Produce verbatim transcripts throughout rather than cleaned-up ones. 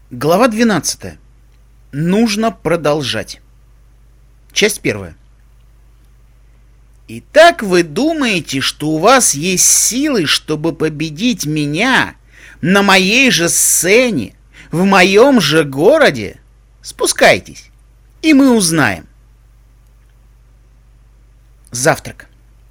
Глава двенадцатая. Нужно продолжать. Часть первая. Итак, вы думаете, что у вас есть силы, чтобы победить меня на моей же сцене, в моем же городе? Спускайтесь, и мы узнаем. Завтрак.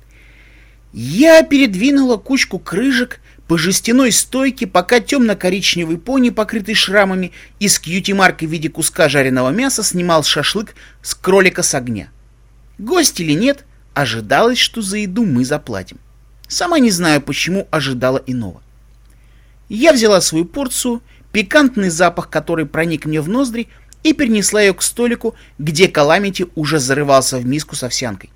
Я передвинула кучку крыжек по жестяной стойке, пока темно-коричневый пони, покрытый шрамами, и с кьюти-маркой в виде куска жареного мяса снимал шашлык с кролика с огня. Гость или нет, ожидалось, что за еду мы заплатим. Сама не знаю, почему ожидала иного. Я взяла свою порцию, пикантный запах, который проник мне в ноздри, и перенесла ее к столику, где Каламити уже зарывался в миску с овсянкой.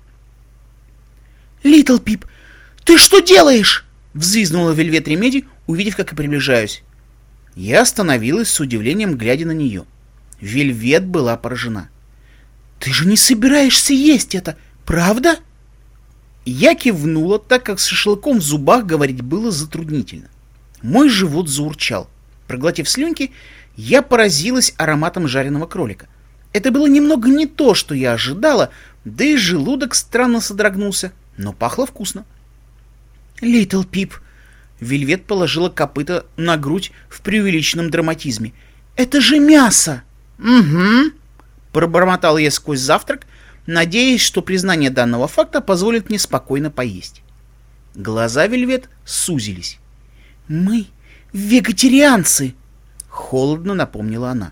«Литл Пип, ты что делаешь?» — взвизгнула Вельвет Ремеди, увидев, как я приближаюсь. Я остановилась с удивлением, глядя на нее. Вельвет была поражена. «Ты же не собираешься есть это, правда?» Я кивнула, так как с шашлыком в зубах говорить было затруднительно. Мой живот заурчал. Проглотив слюнки, я поразилась ароматом жареного кролика. Это было немного не то, что я ожидала, да и желудок странно содрогнулся, но пахло вкусно. «Литл Пип!» Вельвет положила копыта на грудь в преувеличенном драматизме. «Это же мясо!» «Угу!» Пробормотал я сквозь завтрак, надеясь, что признание данного факта позволит мне спокойно поесть. Глаза Вельвет сузились. «Мы вегетарианцы!» Холодно напомнила она.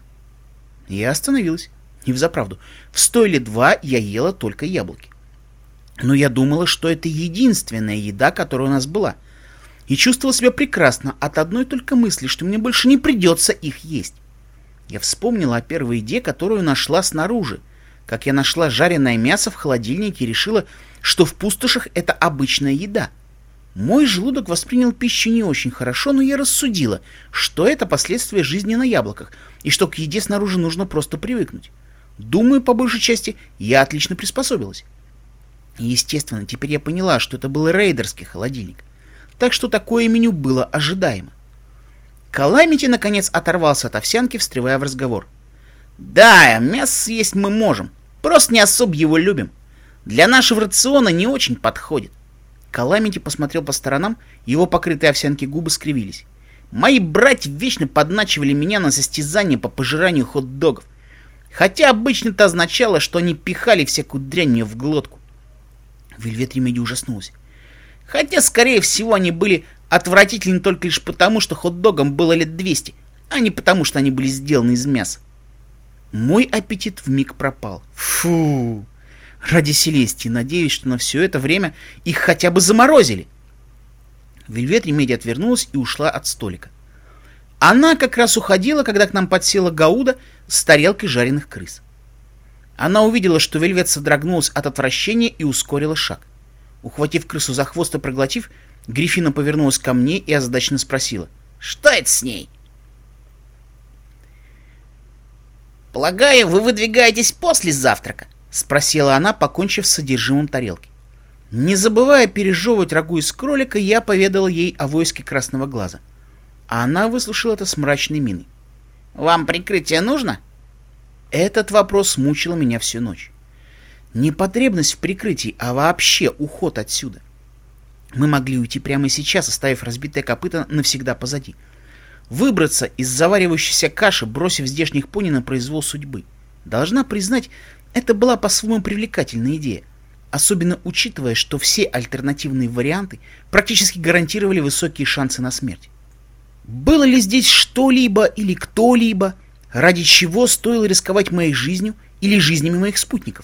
Я остановилась. И взаправду, в стойле два я ела только яблоки. Но я думала, что это единственная еда, которая у нас была. И чувствовала себя прекрасно от одной только мысли, что мне больше не придется их есть. Я вспомнила о первой еде, которую нашла снаружи. Как я нашла жареное мясо в холодильнике и решила, что в пустошах это обычная еда. Мой желудок воспринял пищу не очень хорошо, но я рассудила, что это последствия жизни на яблоках, и что к еде снаружи нужно просто привыкнуть. Думаю, по большей части, я отлично приспособилась. И, естественно, теперь я поняла, что это был рейдерский холодильник. Так что такое меню было ожидаемо. Каламити, наконец, оторвался от овсянки, встревая в разговор. «Да, мясо съесть мы можем, просто не особо его любим. Для нашего рациона не очень подходит». Каламити посмотрел по сторонам, его покрытые овсянки губы скривились. «Мои братья вечно подначивали меня на состязание по пожиранию хот-догов. Хотя обычно это означало, что они пихали всякую дрянь мне в глотку». Вельвет Ремеди ужаснулась. Хотя, скорее всего, они были отвратительны только лишь потому, что хот-догам было лет двести, а не потому, что они были сделаны из мяса. Мой аппетит вмиг пропал. Фу! Ради Селестии надеюсь, что на все это время их хотя бы заморозили. Вельвет Ремеди отвернулась и ушла от столика. Она как раз уходила, когда к нам подсела Гауда с тарелкой жареных крыс. Она увидела, что Вельвет содрогнулась от отвращения и ускорила шаг. Ухватив крысу за хвост и проглотив, Гриффина повернулась ко мне и озадаченно спросила: «Что это с ней?» «Полагаю, вы выдвигаетесь после завтрака?» — спросила она, покончив с содержимым тарелки. Не забывая пережевывать рагу из кролика, я поведала ей о войске Красного Глаза. А она выслушала это с мрачной миной. «Вам прикрытие нужно?» Этот вопрос мучил меня всю ночь. Не потребность в прикрытии, а вообще уход отсюда. Мы могли уйти прямо сейчас, оставив разбитое копыто навсегда позади. Выбраться из заваривающейся каши, бросив здешних пони на произвол судьбы. Должна признать, это была по-своему привлекательная идея. Особенно учитывая, что все альтернативные варианты практически гарантировали высокие шансы на смерть. Было ли здесь что-либо или кто-либо, ради чего стоило рисковать моей жизнью или жизнями моих спутников?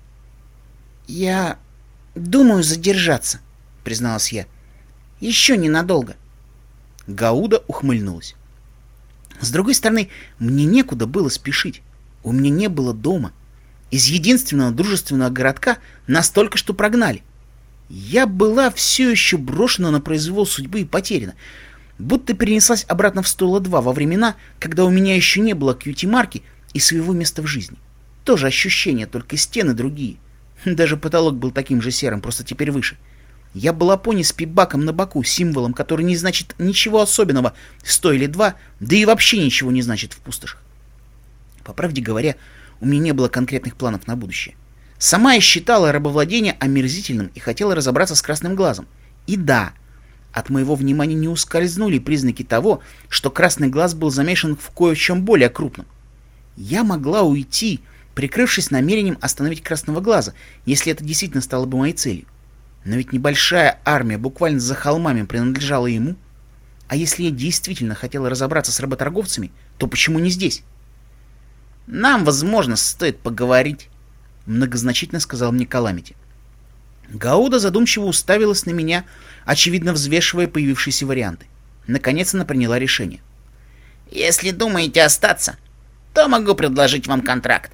«Я думаю задержаться», — призналась я. «Еще ненадолго». Гауда ухмыльнулась. С другой стороны, мне некуда было спешить. У меня не было дома. Из единственного дружественного городка нас только что прогнали. Я была все еще брошена на произвол судьбы и потеряна. Будто перенеслась обратно в стойло два во времена, когда у меня еще не было кьюти-марки и своего места в жизни. Тоже ощущение, только стены другие. Даже потолок был таким же серым, просто теперь выше. Я была пони с пибаком на боку, символом, который не значит ничего особенного в сто или два, да и вообще ничего не значит в пустошах. По правде говоря, у меня не было конкретных планов на будущее. Сама я считала рабовладение омерзительным и хотела разобраться с красным глазом. И да, от моего внимания не ускользнули признаки того, что красный глаз был замешан в кое в чем более крупном. Я могла уйти, прикрывшись намерением остановить красного глаза, если это действительно стало бы моей целью. Но ведь небольшая армия буквально за холмами принадлежала ему. А если я действительно хотела разобраться с работорговцами, то почему не здесь? «Нам, возможно, стоит поговорить», — многозначительно сказал мне Каламити. Гауда задумчиво уставилась на меня, очевидно взвешивая появившиеся варианты. Наконец она приняла решение. «Если думаете остаться, то могу предложить вам контракт».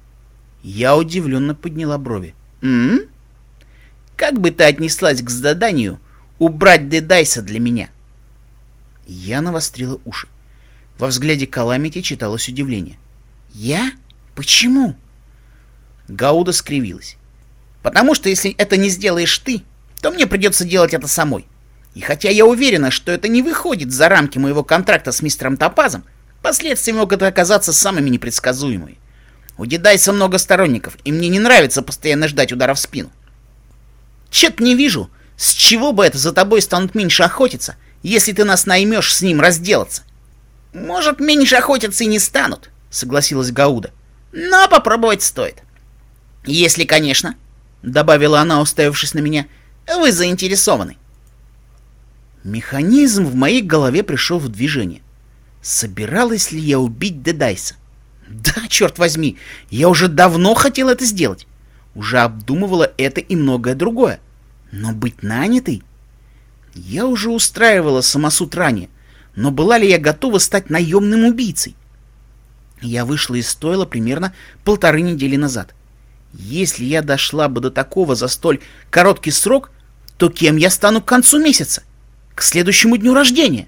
Я удивленно подняла брови. «М? Как бы ты отнеслась к заданию убрать Дедайса для меня?» Я навострила уши. Во взгляде Каламити читалось удивление. «Я? Почему?» Гауда скривилась. «Потому что если это не сделаешь ты, то мне придется делать это самой. И хотя я уверена, что это не выходит за рамки моего контракта с мистером Топазом, последствия могут оказаться самыми непредсказуемыми. У Дедайса много сторонников, и мне не нравится постоянно ждать удара в спину. Чё-то не вижу, с чего бы это за тобой станут меньше охотиться, если ты нас наймешь с ним разделаться». «Может, меньше охотиться и не станут», — согласилась Гауда. «Но попробовать стоит. Если, конечно, — добавила она, уставившись на меня, — вы заинтересованы». Механизм в моей голове пришел в движение. Собиралась ли я убить Дедайса? Да, черт возьми, я уже давно хотел это сделать. Уже обдумывала это и многое другое. Но быть нанятой? Я уже устраивала самосуд ранее, но была ли я готова стать наемным убийцей? Я вышла из стойла примерно полторы недели назад. Если я дошла бы до такого за столь короткий срок, то кем я стану к концу месяца? К следующему дню рождения?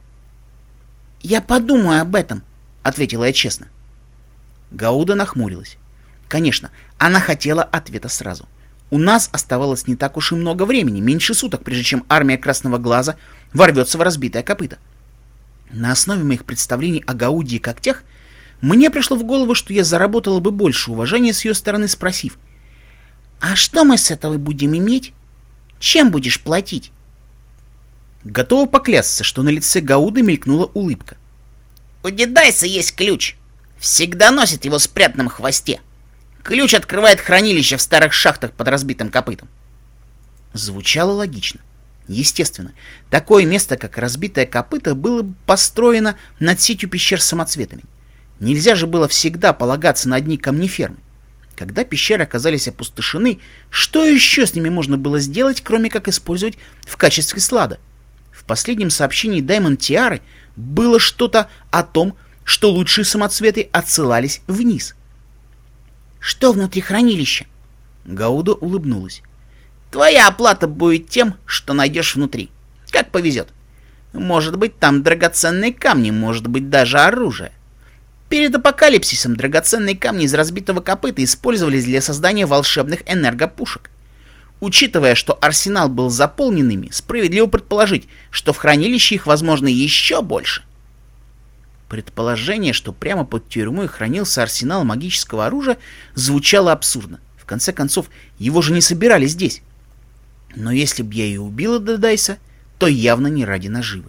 «Я подумаю об этом», — ответила я честно. Гауда нахмурилась. Конечно, она хотела ответа сразу. У нас оставалось не так уж и много времени, меньше суток, прежде чем армия Красного Глаза ворвется в разбитое копыто. На основе моих представлений о Гауде и когтях мне пришло в голову, что я заработала бы больше уважения с ее стороны, спросив: «А что мы с этого будем иметь? Чем будешь платить?» Готова поклясться, что на лице Гауды мелькнула улыбка. «У Дедайса есть ключ. Всегда носит его в спрятанном хвосте. Ключ открывает хранилище в старых шахтах под разбитым копытом». Звучало логично. Естественно, такое место, как разбитое копыто, было бы построено над сетью пещер с самоцветами. Нельзя же было всегда полагаться на одни камнефермы. Когда пещеры оказались опустошены, что еще с ними можно было сделать, кроме как использовать в качестве слада? В последнем сообщении Даймонд Тиары было что-то о том, что лучшие самоцветы отсылались вниз. «Что внутри хранилища?» Гауда улыбнулась. «Твоя оплата будет тем, что найдешь внутри. Как повезет. Может быть, там драгоценные камни, может быть, даже оружие. Перед апокалипсисом драгоценные камни из разбитого копыта использовались для создания волшебных энергопушек. Учитывая, что арсенал был заполнен ими, справедливо предположить, что в хранилище их, возможно, еще больше». Предположение, что прямо под тюрьмой хранился арсенал магического оружия, звучало абсурдно. В конце концов, его же не собирали здесь. Но если б я и убила Дедайса, то явно не ради наживы.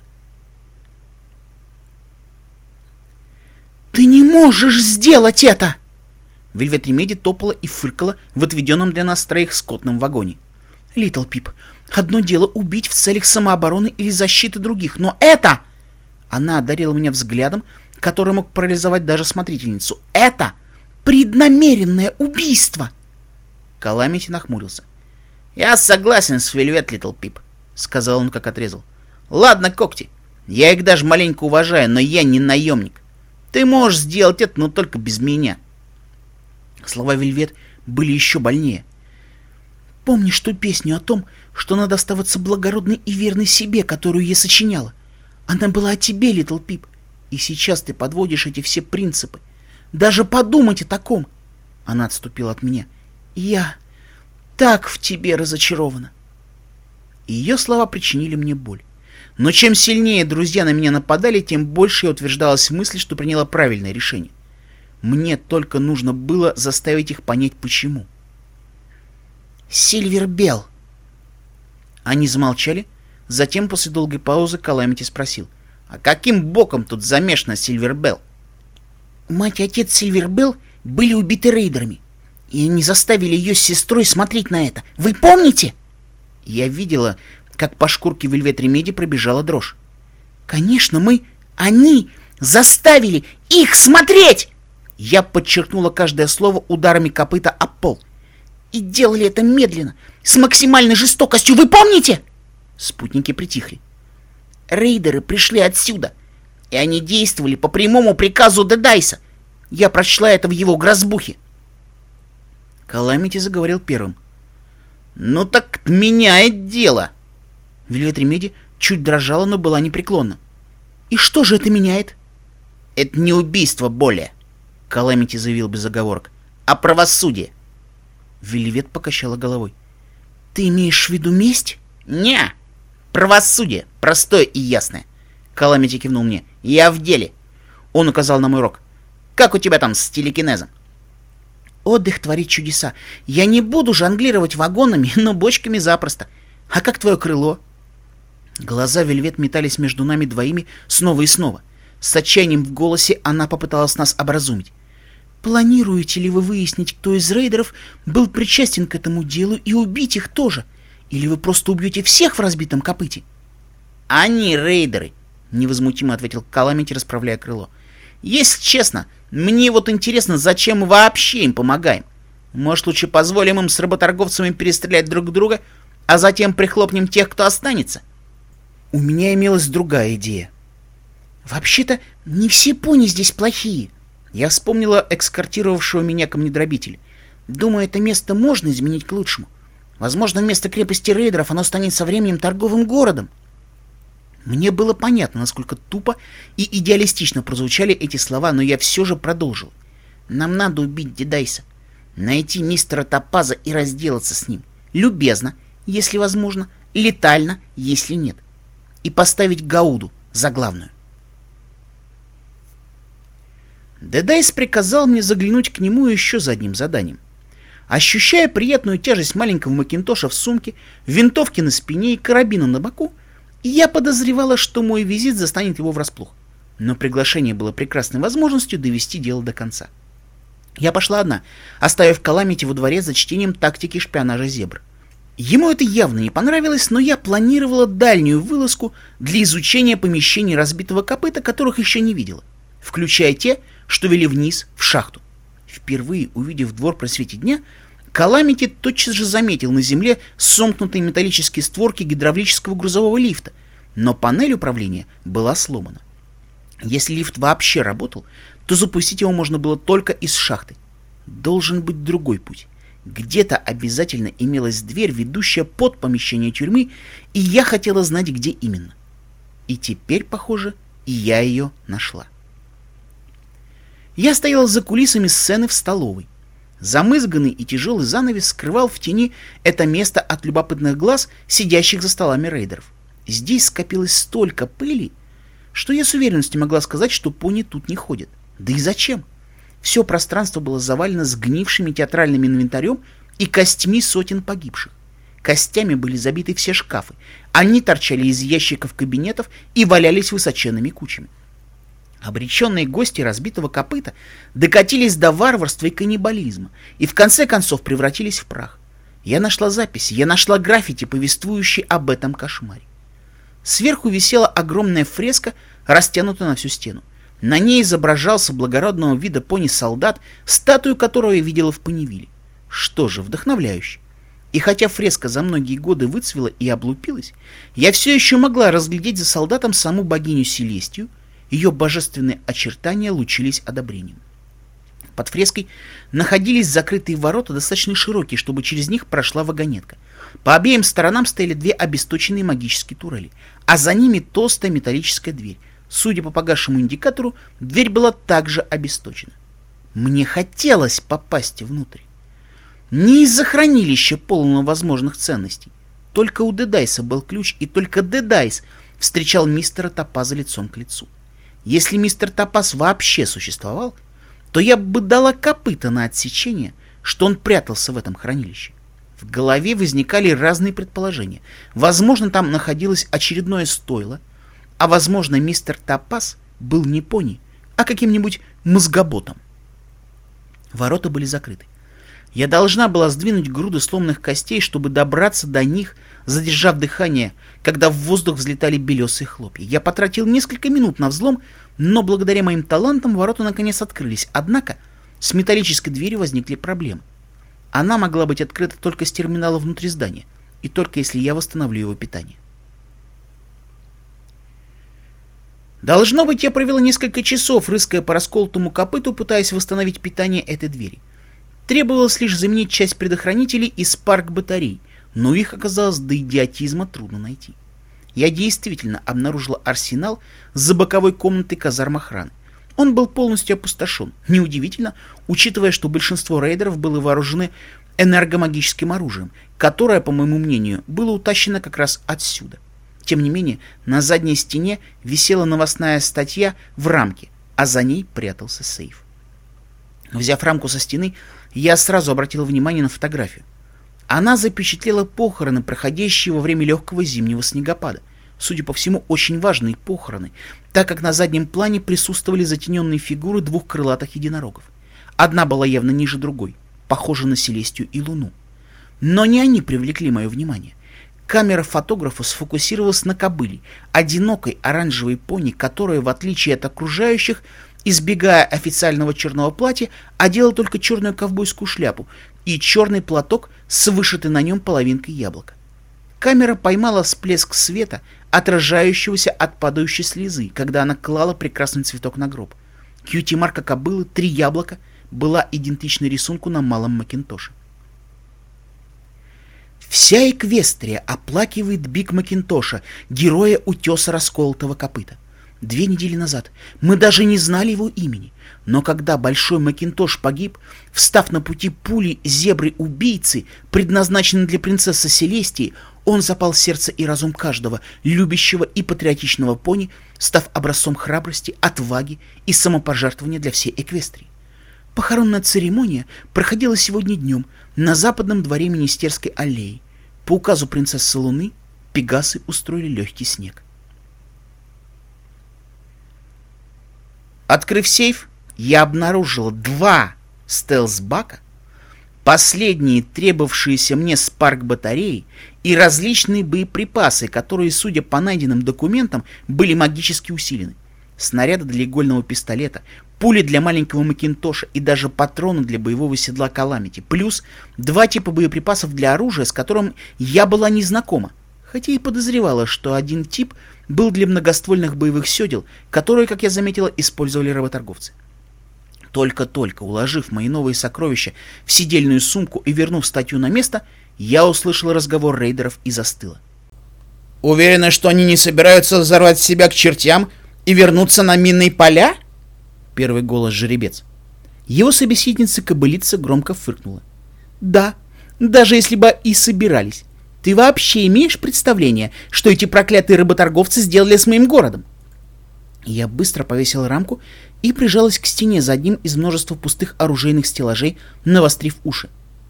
«Ты не можешь сделать это!» Вельвет Ремеди топала и фыркала в отведенном для нас троих скотном вагоне. «Литл Пип, одно дело убить в целях самообороны или защиты других, но это...» Она одарила меня взглядом, который мог парализовать даже смотрительницу. «Это преднамеренное убийство!» Каламити нахмурился. «Я согласен с Вельвет, Литл Пип», — сказал он, как отрезал. «Ладно, когти, я их даже маленько уважаю, но я не наемник. Ты можешь сделать это, но только без меня». Слова Вельвет были еще больнее. «Помнишь ту песню о том, что надо оставаться благородной и верной себе, которую я сочиняла? Она была о тебе, Литл Пип, и сейчас ты подводишь эти все принципы. Даже подумать о таком!» Она отступила от меня. «Я так в тебе разочарована». И ее слова причинили мне боль. Но чем сильнее друзья на меня нападали, тем больше я утверждалась в мысли, что приняла правильное решение. Мне только нужно было заставить их понять, почему. «Сильвер Белл!» Они замолчали. Затем, после долгой паузы, Каламити спросил: «А каким боком тут замешана Сильвер Белл?» «Мать и отец Сильвер Белл были убиты рейдерами, и они заставили ее с сестрой смотреть на это. Вы помните?» Я видела, как по шкурке Вельвет Ремеди пробежала дрожь. «Конечно, мы... Они заставили их смотреть!» Я подчеркнула каждое слово ударами копыта об пол. «И делали это медленно, с максимальной жестокостью, вы помните?» Спутники притихли. «Рейдеры пришли отсюда, и они действовали по прямому приказу Дедайса. Я прочла это в его грозбухе». Каламити заговорил первым. «Ну так меняет дело!» Вельвет Ремеди чуть дрожала, но была непреклонна. «И что же это меняет?» «Это не убийство более», — Каламити заявил без оговорок, — «а правосудие». Вельвет покачала головой. «Ты имеешь в виду месть?» «Не, правосудие, простое и ясное». Каламити кивнул мне. «Я в деле». Он указал на мой рог. «Как у тебя там с телекинезом?» «Отдых творит чудеса. Я не буду жонглировать вагонами, но бочками запросто. А как твое крыло?» Глаза Вельвет метались между нами двоими снова и снова. С отчаянием в голосе она попыталась нас образумить. «Планируете ли вы выяснить, кто из рейдеров был причастен к этому делу, и убить их тоже? Или вы просто убьете всех в разбитом копыте?» «Они рейдеры», — невозмутимо ответил Каламити, расправляя крыло. «Если честно, мне вот интересно, зачем мы вообще им помогаем? Может, лучше позволим им с работорговцами перестрелять друг друга, а затем прихлопнем тех, кто останется?» У меня имелась другая идея. «Вообще-то не все пони здесь плохие». Я вспомнила экскортировавшего меня камнедробителя. «Думаю, это место можно изменить к лучшему. Возможно, вместо крепости рейдеров оно станет со временем торговым городом». Мне было понятно, насколько тупо и идеалистично прозвучали эти слова, но я все же продолжил. «Нам надо убить Дедайса, найти мистера Топаза и разделаться с ним. Любезно, если возможно, летально, если нет. И поставить Гауду за главную». Дедайс приказал мне заглянуть к нему еще за одним заданием. Ощущая приятную тяжесть маленького макинтоша в сумке, винтовки на спине и карабина на боку, я подозревала, что мой визит застанет его врасплох. Но приглашение было прекрасной возможностью довести дело до конца. Я пошла одна, оставив Каламити во дворе за чтением тактики шпионажа зебр. Ему это явно не понравилось, но я планировала дальнюю вылазку для изучения помещений разбитого копыта, которых еще не видела, включая те, что вели вниз в шахту. Впервые увидев двор при свете дня, Каламити тотчас же заметил на земле сомкнутые металлические створки гидравлического грузового лифта, но панель управления была сломана. Если лифт вообще работал, то запустить его можно было только из шахты. Должен быть другой путь. Где-то обязательно имелась дверь, ведущая под помещение тюрьмы, и я хотела знать, где именно. И теперь, похоже, и я ее нашла. Я стояла за кулисами сцены в столовой. Замызганный и тяжелый занавес скрывал в тени это место от любопытных глаз, сидящих за столами рейдеров. Здесь скопилось столько пыли, что я с уверенностью могла сказать, что пони тут не ходят. Да и зачем? Все пространство было завалено сгнившими театральным инвентарем и костьми сотен погибших. Костями были забиты все шкафы. Они торчали из ящиков кабинетов и валялись высоченными кучами. Обреченные гости разбитого копыта докатились до варварства и каннибализма и в конце концов превратились в прах. Я нашла записи, я нашла граффити, повествующие об этом кошмаре. Сверху висела огромная фреска, растянутая на всю стену. На ней изображался благородного вида пони-солдат, статую которого я видела в Поневиле. Что же, вдохновляюще. И хотя фреска за многие годы выцвела и облупилась, я все еще могла разглядеть за солдатом саму богиню Селестию. Ее божественные очертания лучились одобрением. Под фреской находились закрытые ворота, достаточно широкие, чтобы через них прошла вагонетка. По обеим сторонам стояли две обесточенные магические турели, а за ними толстая металлическая дверь. Судя по погасшему индикатору, дверь была также обесточена. Мне хотелось попасть внутрь. Не из-за хранилища, полного возможных ценностей. только у Дедайса был ключ, и только Дедайс встречал мистера Топаза лицом к лицу. Если мистер Топаз вообще существовал, то я бы дала копыта на отсечение, что он прятался в этом хранилище. В голове возникали разные предположения. Возможно, там находилось очередное стойло, а возможно, мистер Топаз был не пони, а каким-нибудь мозгоботом. Ворота были закрыты. Я должна была сдвинуть груды сломанных костей, чтобы добраться до них, задержав дыхание, когда в воздух взлетали белесые хлопья. Я потратил несколько минут на взлом, но благодаря моим талантам ворота наконец открылись. Однако с металлической дверью возникли проблемы. Она могла быть открыта только с терминала внутри здания, и только если я восстановлю его питание. Должно быть, я провела несколько часов, рыская по расколотому копыту, пытаясь восстановить питание этой двери. Требовалось лишь заменить часть предохранителей и спарк-батарей, но их оказалось до идиотизма трудно найти. Я действительно обнаружила арсенал за боковой комнатой казарм охраны. Он был полностью опустошен. Неудивительно, учитывая, что большинство рейдеров были вооружены энергомагическим оружием, которое, по моему мнению, было утащено как раз отсюда. Тем не менее, на задней стене висела новостная статья в рамке, а за ней прятался сейф. Взяв рамку со стены, я сразу обратил внимание на фотографию. Она запечатлела похороны, проходящие во время легкого зимнего снегопада. Судя по всему, очень важные похороны, так как на заднем плане присутствовали затененные фигуры двух крылатых единорогов. Одна была явно ниже другой, похожа на Селестию и Луну. Но не они привлекли мое внимание. Камера фотографа сфокусировалась на кобыле, одинокой оранжевой пони, которая, в отличие от окружающих, избегая официального черного платья, одела только черную ковбойскую шляпу и черный платок с вышитой на нем половинкой яблока. Камера поймала всплеск света, отражающегося от падающей слезы, когда она клала прекрасный цветок на гроб. Кьюти-марка кобылы «Три яблока» была идентична рисунку на малом Макинтоше. Вся Эквестрия оплакивает Биг Макинтоша, героя утеса расколотого копыта. Две недели назад мы даже не знали его имени, но когда Большой Макинтош погиб, встав на пути пули зебры-убийцы, предназначенной для принцессы Селестии, он запал в сердце и разум каждого любящего и патриотичного пони, став образцом храбрости, отваги и самопожертвования для всей Эквестрии. Похоронная церемония проходила сегодня днем на западном дворе Министерской аллеи. По указу принцессы Луны пегасы устроили легкий снег. Открыв сейф, я обнаружил два стелс-бака, последние требовавшиеся мне спарк-батареи и различные боеприпасы, которые, судя по найденным документам, были магически усилены. Снаряды для игольного пистолета, пули для маленького Макинтоша и даже патроны для боевого седла Каламити, плюс два типа боеприпасов для оружия, с которым я была не знакома, хотя и подозревала, что один тип был для многоствольных боевых седел, которые, как я заметила, использовали работорговцы. Только-только уложив мои новые сокровища в сидельную сумку и вернув статью на место, я услышала разговор рейдеров и застыла. «Уверены, что они не собираются взорвать себя к чертям и вернуться на минные поля?» Первый голос жеребец. Его собеседница-кобылица громко фыркнула. «Да, даже если бы и собирались. Ты вообще имеешь представление, что эти проклятые работорговцы сделали с моим городом?» Я быстро повесила рамку и прижалась к стене за одним из множества пустых оружейных стеллажей, навострив уши.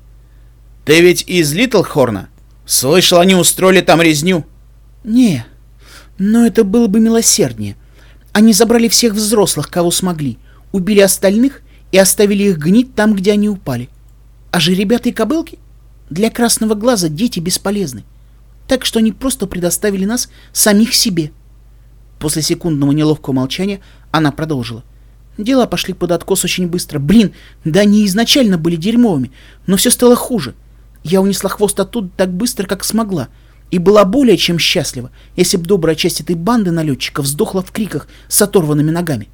«Ты ведь из Литлхорна? Слышал, они устроили там резню?» «Не, но это было бы милосерднее. Они забрали всех взрослых, кого смогли, убили остальных и оставили их гнить там, где они упали. А же ребята и кобылки? Для красного глаза дети бесполезны. Так что они просто предоставили нас самих себе». После секундного неловкого молчания она продолжила. «Дела пошли под откос очень быстро. Блин, да они изначально были дерьмовыми, но все стало хуже. Я унесла хвост оттуда так быстро, как смогла, и была более чем счастлива, если б добрая часть этой банды налетчиков сдохла в криках с оторванными ногами.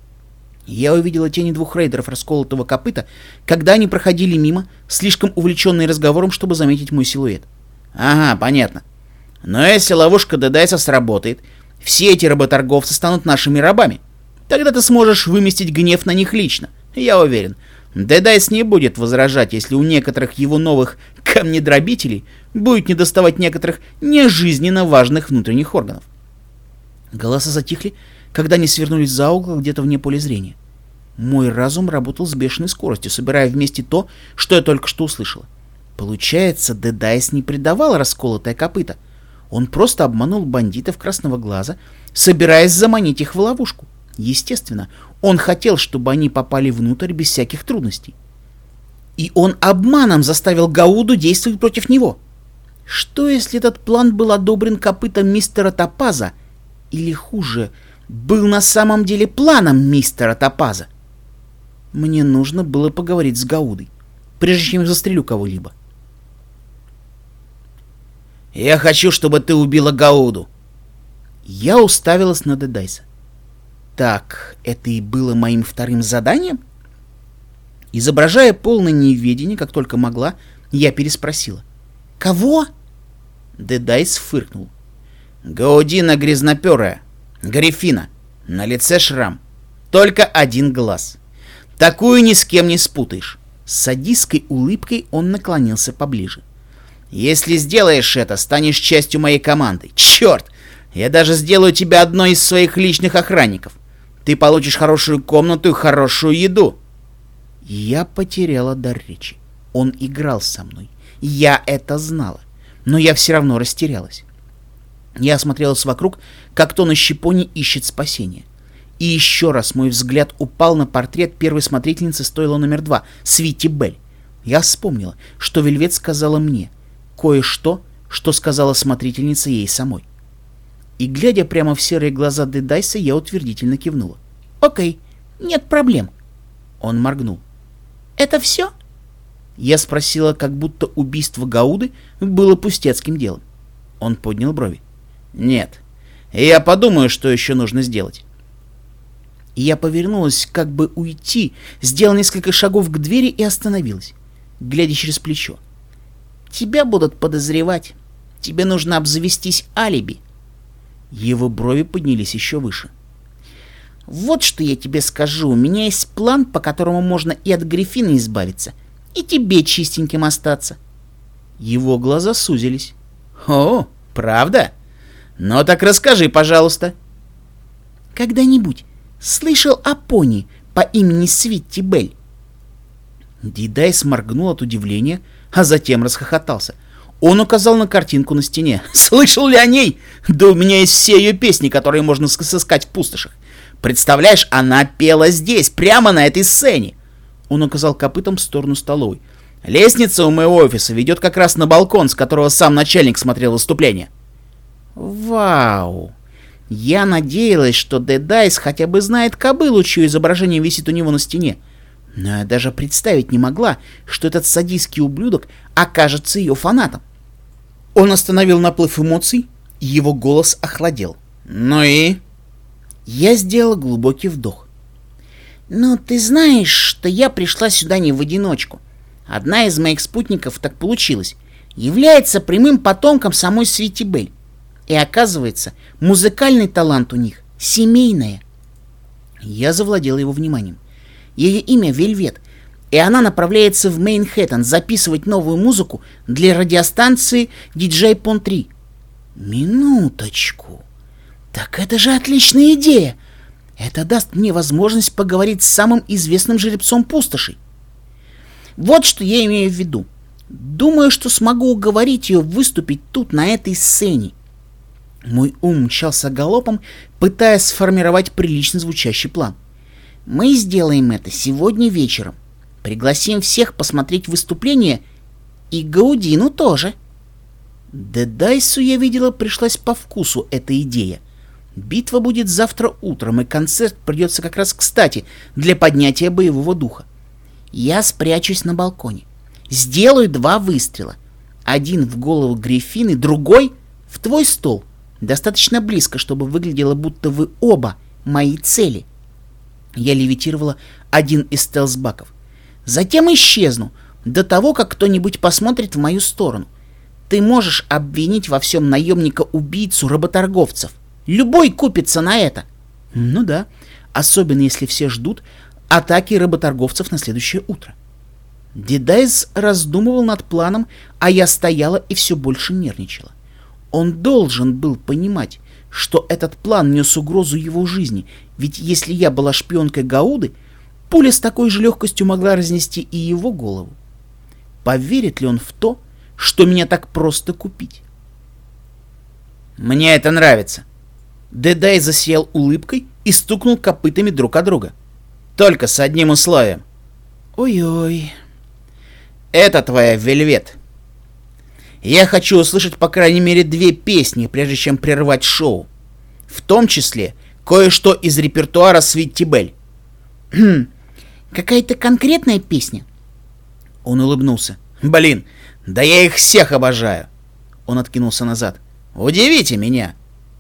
Я увидела тени двух рейдеров расколотого копыта, когда они проходили мимо, слишком увлеченные разговором, чтобы заметить мой силуэт. Ага, понятно. Но если ловушка Дедайса сработает, все эти работорговцы станут нашими рабами. Тогда ты сможешь выместить гнев на них лично, я уверен. Дедайс не будет возражать, если у некоторых его новых камнедробителей будет недоставать некоторых нежизненно важных внутренних органов. Голоса затихли, когда они свернулись за угол где-то вне поля зрения. Мой разум работал с бешеной скоростью, собирая вместе то, что я только что услышала. Получается, Дедайс не предавал расколотое копыто. Он просто обманул бандитов Красного Глаза, собираясь заманить их в ловушку. Естественно, он хотел, чтобы они попали внутрь без всяких трудностей. И он обманом заставил Гауду действовать против него. Что, если этот план был одобрен копытом мистера Топаза? Или хуже, был на самом деле планом мистера Топаза? Мне нужно было поговорить с Гаудой, прежде чем я застрелю кого-либо. «Я хочу, чтобы ты убила Гауду!» Я уставилась на Дедайса. Так, это и было моим вторым заданием? Изображая полное неведение, как только могла, я переспросила. «Кого?» Дедайс фыркнул. «Гаудина грязноперая, Гриффина, на лице шрам, только один глаз. Такую ни с кем не спутаешь». С садистской улыбкой он наклонился поближе. «Если сделаешь это, станешь частью моей команды. Черт! Я даже сделаю тебя одной из своих личных охранников. Ты получишь хорошую комнату и хорошую еду». Я потеряла дар речи. Он играл со мной. Я это знала. Но я все равно растерялась. Я осмотрелась вокруг, как то на щепоне ищет спасения. И еще раз мой взгляд упал на портрет первой смотрительницы стойла номер два, Свити Белль. Я вспомнила, что Вельвет сказала мне кое-что, что сказала смотрительница ей самой. И, глядя прямо в серые глаза Дедайса, я утвердительно кивнула. «Окей, нет проблем». Он моргнул. «Это все?» Я спросила, как будто убийство Гауды было пустецким делом. Он поднял брови. «Нет, я подумаю, что еще нужно сделать». И я повернулась, как бы уйти, сделала несколько шагов к двери и остановилась, глядя через плечо. «Тебя будут подозревать. Тебе нужно обзавестись алиби». Его брови поднялись еще выше. «Вот что я тебе скажу. У меня есть план, по которому можно и от Гриффина избавиться, и тебе чистеньким остаться». Его глаза сузились. «О, правда? Ну так расскажи, пожалуйста». «Когда-нибудь слышал о пони по имени Свитти Белль?» Дедайс моргнул от удивления, а затем расхохотался. Он указал на картинку на стене. «Слышал ли о ней? Да у меня есть все ее песни, которые можно сыскать в пустошах. Представляешь, она пела здесь, прямо на этой сцене!» Он указал копытом в сторону столовой. «Лестница у моего офиса ведет как раз на балкон, с которого сам начальник смотрел выступление». «Вау! Я надеялась, что Дедайс хотя бы знает кобылу, чье изображение висит у него на стене. Но я даже представить не могла, что этот садистский ублюдок окажется ее фанатом». Он остановил наплыв эмоций, и его голос охладел. «Ну и?» Я сделала глубокий вдох. «Ну, ты знаешь, что я пришла сюда не в одиночку. Одна из моих спутников, так получилось, является прямым потомком самой Свити Белль. И оказывается, музыкальный талант у них семейное». Я завладела его вниманием. Ее имя Вельвет, и она направляется в Мейнхэттен записывать новую музыку для радиостанции ди джей пон три. Минуточку. Так это же отличная идея. Это даст мне возможность поговорить с самым известным жеребцом пустоши. Вот что я имею в виду. Думаю, что смогу уговорить ее выступить тут, на этой сцене. Мой ум мчался галопом, пытаясь сформировать прилично звучащий план. Мы сделаем это сегодня вечером. Пригласим всех посмотреть выступление, и Гаудину тоже. Дедайсу, я видела, пришлась по вкусу эта идея. Битва будет завтра утром, и концерт придется как раз кстати для поднятия боевого духа. Я спрячусь на балконе. Сделаю два выстрела. Один в голову Гриффины, другой в твой стол. Достаточно близко, чтобы выглядело, будто вы оба мои цели. Я левитировала один из стелсбаков. Затем исчезну, до того, как кто-нибудь посмотрит в мою сторону. Ты можешь обвинить во всем наемника-убийцу работорговцев. Любой купится на это. Ну да, особенно если все ждут, атаки работорговцев на следующее утро. Дедайс раздумывал над планом, а я стояла и все больше нервничала. Он должен был понимать, что этот план нес угрозу его жизни, ведь если я была шпионкой Гауды, пуля с такой же легкостью могла разнести и его голову. Поверит ли он в то, что меня так просто купить? «Мне это нравится!» Дедай засиял улыбкой и стукнул копытами друг от друга. «Только с одним условием». «Ой-ой...» «Это твоя Вельвет. Я хочу услышать по крайней мере две песни, прежде чем прервать шоу. В том числе кое-что из репертуара Свитти Белль». «Хм, какая-то конкретная песня?» Он улыбнулся. «Блин, да я их всех обожаю!» Он откинулся назад. «Удивите меня!»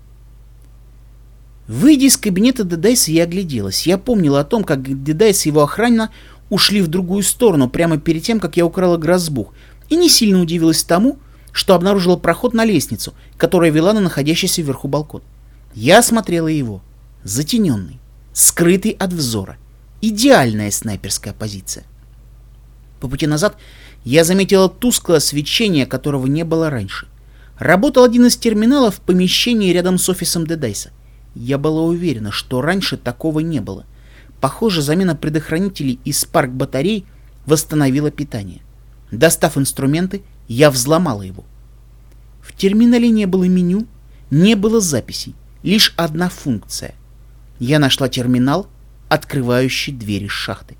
Выйдя из кабинета Дедайса, я огляделась. Я помнила о том, как Дедайс и его охрана ушли в другую сторону прямо перед тем, как я украла грозбух, и не сильно удивилась тому, что обнаружила проход на лестницу, которая вела на находящийся вверху балкон. Я осмотрела его. Затененный, скрытый от взора. Идеальная снайперская позиция. По пути назад я заметила тусклое свечение, которого не было раньше. Работал один из терминалов в помещении рядом с офисом Дедайса. Я была уверена, что раньше такого не было. Похоже, замена предохранителей и спарк-батарей восстановила питание. Достав инструменты, я взломала его. В терминале не было меню, не было записей, лишь одна функция. Я нашла терминал, открывающий двери шахты.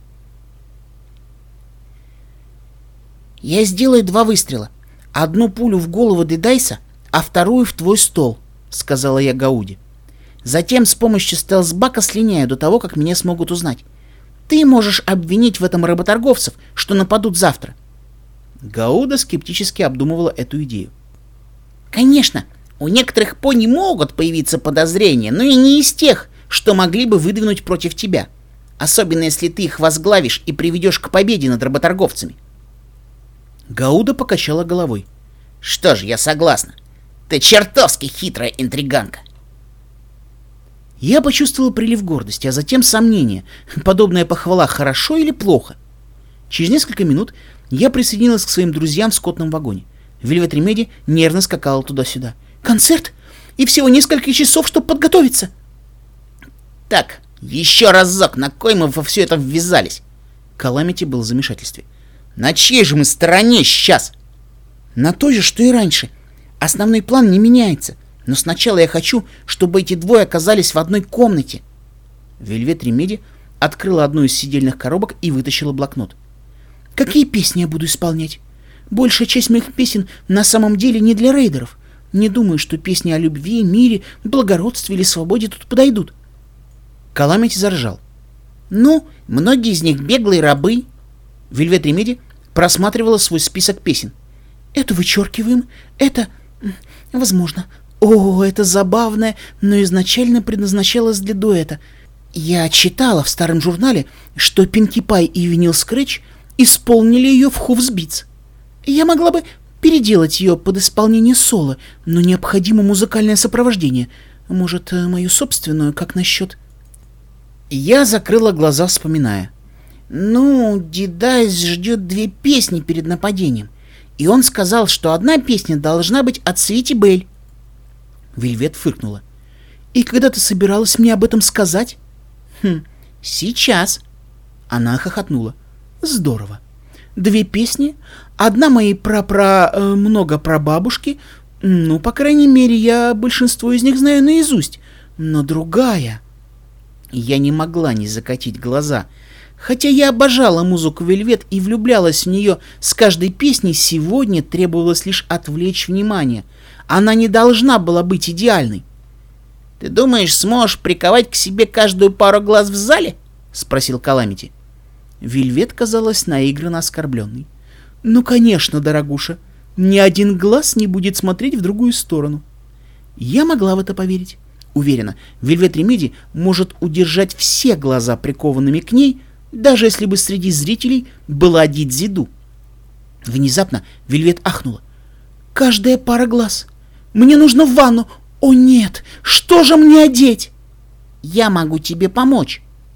«Я сделаю два выстрела. Одну пулю в голову Дедайса, а вторую в твой стол», — сказала я Гауде. «Затем с помощью стелс-бака слиняю до того, как меня смогут узнать. Ты можешь обвинить в этом работорговцев, что нападут завтра». Гауда скептически обдумывала эту идею. «Конечно, у некоторых пони могут появиться подозрения, но и не из тех, что могли бы выдвинуть против тебя. Особенно если ты их возглавишь и приведешь к победе над работорговцами». Гауда покачала головой. «Что ж, я согласна. Ты чертовски хитрая интриганка». Я почувствовал прилив гордости, а затем сомнения. Подобная похвала хорошо или плохо? Через несколько минут я присоединилась к своим друзьям в скотном вагоне. Вельвет Ремеди нервно скакала туда-сюда. «Концерт? И всего несколько часов, чтобы подготовиться!» «Так, еще разок, на кой мы во все это ввязались?» Каламити был в замешательстве. «На чьей же мы стороне сейчас?» «На той же, что и раньше. Основной план не меняется. Но сначала я хочу, чтобы эти двое оказались в одной комнате». Вельвет Ремеди открыла одну из сидельных коробок и вытащила блокнот. «Какие песни я буду исполнять? Большая часть моих песен на самом деле не для рейдеров. Не думаю, что песни о любви, мире, благородстве или свободе тут подойдут». Каламити заржал. «Ну, многие из них беглые рабы». Вельвет Ремеди просматривала свой список песен. «Это вычеркиваем, это... возможно. О, это забавное, но изначально предназначалось для дуэта. Я читала в старом журнале, что Пинки Пай и Винил Скретч исполнили ее в Хувсбитс. Я могла бы переделать ее под исполнение соло, но необходимо музыкальное сопровождение. Может, мою собственную, как насчет...» Я закрыла глаза, вспоминая. «Ну, Дедайс ждет две песни перед нападением, и он сказал, что одна песня должна быть от Свитти Белль». Вельвет фыркнула. «И когда ты собиралась мне об этом сказать?» «Хм, сейчас». Она хохотнула. «Здорово. Две песни. Одна моей про-про... Э, много про бабушки. Ну, по крайней мере, я большинство из них знаю наизусть. Но другая...» Я не могла не закатить глаза. Хотя я обожала музыку Вельвет и влюблялась в нее с каждой песней, сегодня требовалось лишь отвлечь внимание. Она не должна была быть идеальной. «Ты думаешь, сможешь приковать к себе каждую пару глаз в зале?» — спросил Каламити. Вельвет казалась наигранно оскорбленной. «Ну, конечно, дорогуша, ни один глаз не будет смотреть в другую сторону». Я могла в это поверить. Уверена, Вельвет Ремеди может удержать все глаза прикованными к ней, даже если бы среди зрителей была Дидзиду. Внезапно Вельвет ахнула. «Каждая пара глаз! Мне нужно в ванну! О нет! Что же мне одеть?» «Я могу тебе помочь!»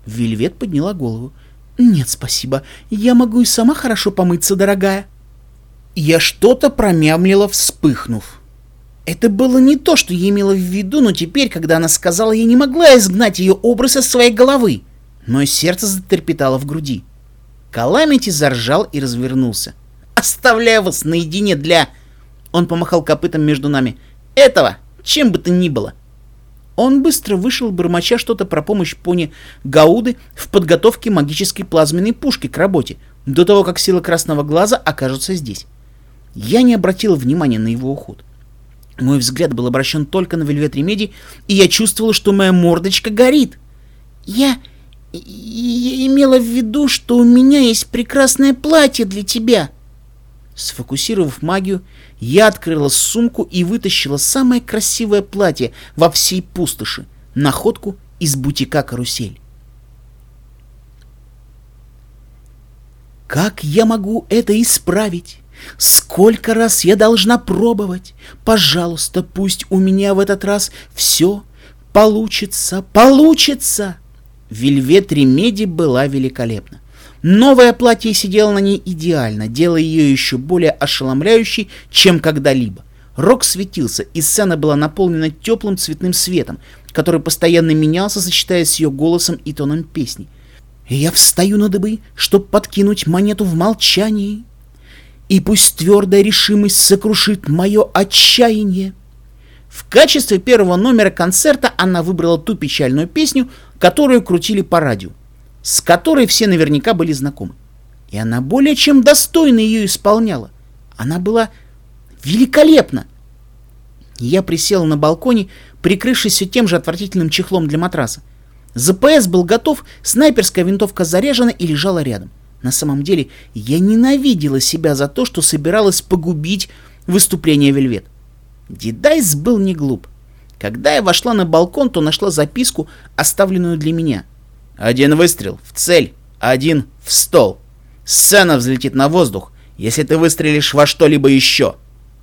Вельвет подняла голову. «Нет, спасибо. Я могу и сама хорошо помыться, дорогая». Я что-то промямлила, вспыхнув. Это было не то, что я имела в виду, но теперь, когда она сказала, я не могла изгнать ее образ из своей головы. Мое сердце затрепетало в груди. Каламити заржал и развернулся. «Оставляю вас наедине для...» Он помахал копытом между нами. «Этого, чем бы то ни было». Он быстро вышел, бормоча что-то про помощь пони Гауды в подготовке магической плазменной пушки к работе, до того, как силы Красного Глаза окажутся здесь. Я не обратила внимания на его уход. Мой взгляд был обращен только на Вельвет Ремеди, и я чувствовала, что моя мордочка горит. Я... я имела в виду, что у меня есть прекрасное платье для тебя. Сфокусировав магию, я открыла сумку и вытащила самое красивое платье во всей пустоши, находку из бутика «Карусель». Как я могу это исправить? Сколько раз я должна пробовать? Пожалуйста, пусть у меня в этот раз все получится, получится. Вельвет Ремеди была великолепна. Новое платье сидело на ней идеально, делая ее еще более ошеломляющей, чем когда-либо. Рок светился, и сцена была наполнена теплым цветным светом, который постоянно менялся, сочетаясь с ее голосом и тоном песни. Я встаю на дыбы, чтоб подкинуть монету в молчании, и пусть твердая решимость сокрушит мое отчаяние. В качестве первого номера концерта она выбрала ту печальную песню, которую крутили по радио, с которой все наверняка были знакомы. И она более чем достойно ее исполняла. Она была великолепна. Я присела на балконе, прикрывшись все тем же отвратительным чехлом для матраса. ЗПС был готов, снайперская винтовка заряжена и лежала рядом. На самом деле, я ненавидела себя за то, что собиралась погубить выступление Вельвет. Дедайс был не глуп. Когда я вошла на балкон, то нашла записку, оставленную для меня. «Один выстрел в цель, один в стол. Сцена взлетит на воздух, если ты выстрелишь во что-либо еще».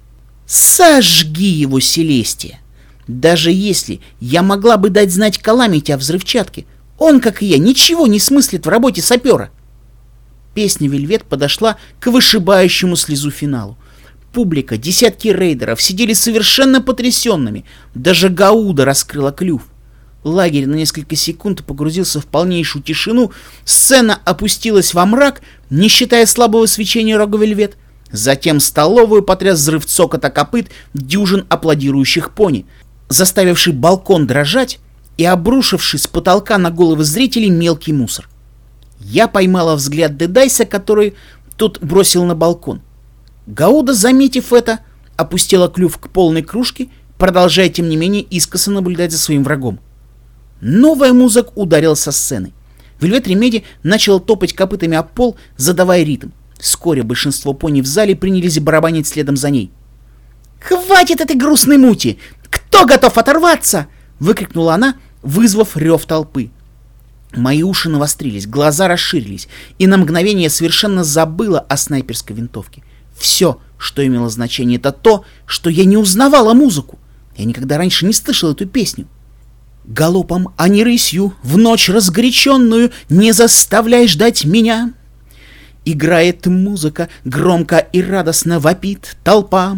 Сожги его, Селестия! Даже если я могла бы дать знать Каламити о взрывчатке, он, как и я, ничего не смыслит в работе сапера. Песня Вельвет подошла к вышибающему слезу финалу. Публика, десятки рейдеров сидели совершенно потрясенными. Даже Гауда раскрыла клюв. Лагерь на несколько секунд погрузился в полнейшую тишину. Сцена опустилась во мрак, не считая слабого свечения рога Вельвет. Затем столовую потряс взрыв цокота копыт дюжин аплодирующих пони, заставивший балкон дрожать и обрушивший с потолка на головы зрителей мелкий мусор. Я поймала взгляд Дедайса, который тот бросил на балкон. Гауда, заметив это, опустила клюв к полной кружке, продолжая, тем не менее, искоса наблюдать за своим врагом. Новая музыка ударила со сцены. Вельвет Ремеди начала топать копытами об пол, задавая ритм. Вскоре большинство пони в зале принялись барабанить следом за ней. «Хватит этой грустной мути! Кто готов оторваться?» — выкрикнула она, вызвав рев толпы. Мои уши навострились, глаза расширились, и на мгновение совершенно забыла о снайперской винтовке. Все, что имело значение, это то, что я не узнавала музыку. Я никогда раньше не слышал эту песню. Галопом, а не рысью, в ночь разгоряченную, не заставляй ждать меня. Играет музыка, громко и радостно вопит толпа.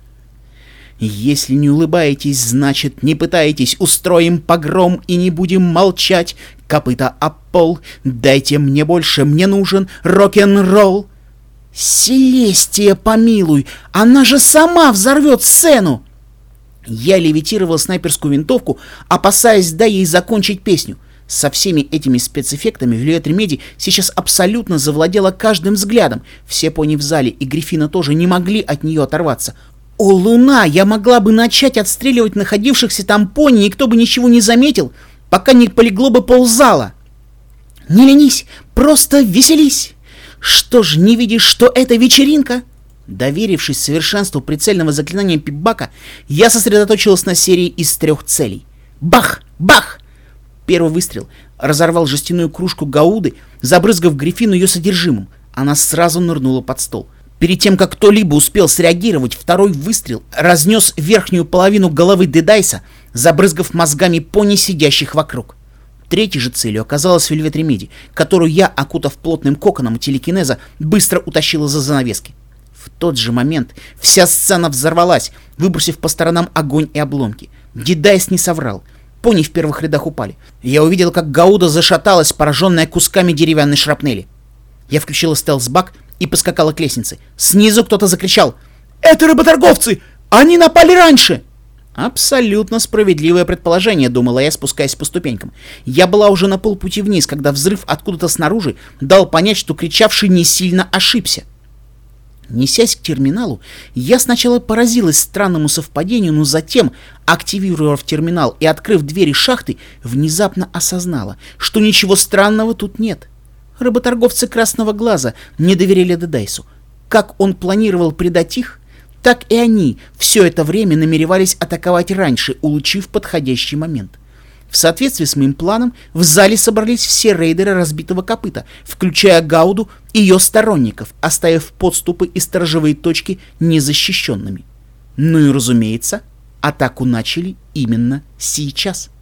Если не улыбаетесь, значит не пытаетесь, устроим погром и не будем молчать. Копыта об пол, дайте мне больше, мне нужен рок-н-ролл. Селестия, помилуй, она же сама взорвет сцену. Я левитировал снайперскую винтовку, опасаясь дай ей закончить песню. Со всеми этими спецэффектами Вельвет Ремеди сейчас абсолютно завладела каждым взглядом. Все пони в зале и Гриффина тоже не могли от нее оторваться. О, луна, я могла бы начать отстреливать находившихся там пони, и никто бы ничего не заметил, пока не полегло бы ползала. Не ленись, просто веселись. Что ж, не видишь, что это вечеринка? Доверившись совершенству прицельного заклинания Пипбака, я сосредоточилась на серии из трех целей. Бах! Бах! Первый выстрел разорвал жестяную кружку Гауды, забрызгав Гриффину ее содержимым. Она сразу нырнула под стол. Перед тем, как кто-либо успел среагировать, второй выстрел разнес верхнюю половину головы Дедайса, забрызгав мозгами пони, сидящих вокруг. Третьей же целью оказалась Вельвет Ремеди, которую я, окутав плотным коконом телекинеза, быстро утащила за занавески. В тот же момент вся сцена взорвалась, выбросив по сторонам огонь и обломки. Дедайс не соврал. Пони в первых рядах упали. Я увидел, как Гауда зашаталась, пораженная кусками деревянной шрапнели. Я включила стелс-бак и поскакала к лестнице. Снизу кто-то закричал: «Это рыботорговцы! Они напали раньше!» Абсолютно справедливое предположение, думала я, спускаясь по ступенькам. Я была уже на полпути вниз, когда взрыв откуда-то снаружи дал понять, что кричавший не сильно ошибся. Несясь к терминалу, я сначала поразилась странному совпадению, но затем, активировав терминал и открыв двери шахты, внезапно осознала, что ничего странного тут нет. Работорговцы Красного Глаза не доверяли Дедайсу. Как он планировал предать их, так и они все это время намеревались атаковать раньше, улучив подходящий момент. В соответствии с моим планом, в зале собрались все рейдеры разбитого копыта, включая Гауду и ее сторонников, оставив подступы и сторожевые точки незащищенными. Ну и разумеется, атаку начали именно сейчас.